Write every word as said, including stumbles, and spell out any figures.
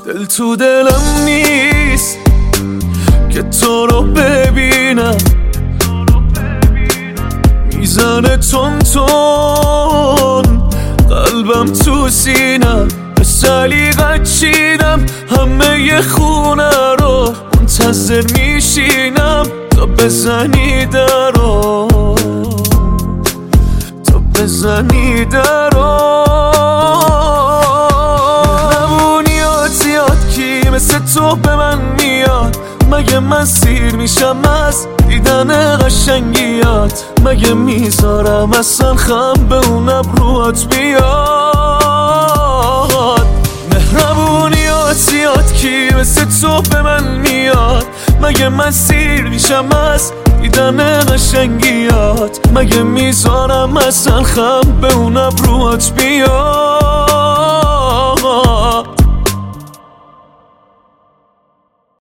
دل تو دلم نیست که تو رو ببینم، میزنه تون تون قلبم تو سینم، به سلیقت چیدم همه ی خونه رو، منتظر میشینم تا بزنی درو، تا بزنی درو. مهربونیات زیاد کی مثل تو به من میاد، مگه من سیر میشم از دیدن قشنگیات، مگه میذارم اصلا خم به اون ابروات بیاد. مهربونیات زیاد کی مثل تو به من میاد، مگه من سیر میشم از دیدن قشنگیات، مگه میذارم اصلا خم به اون ابروات بیاد.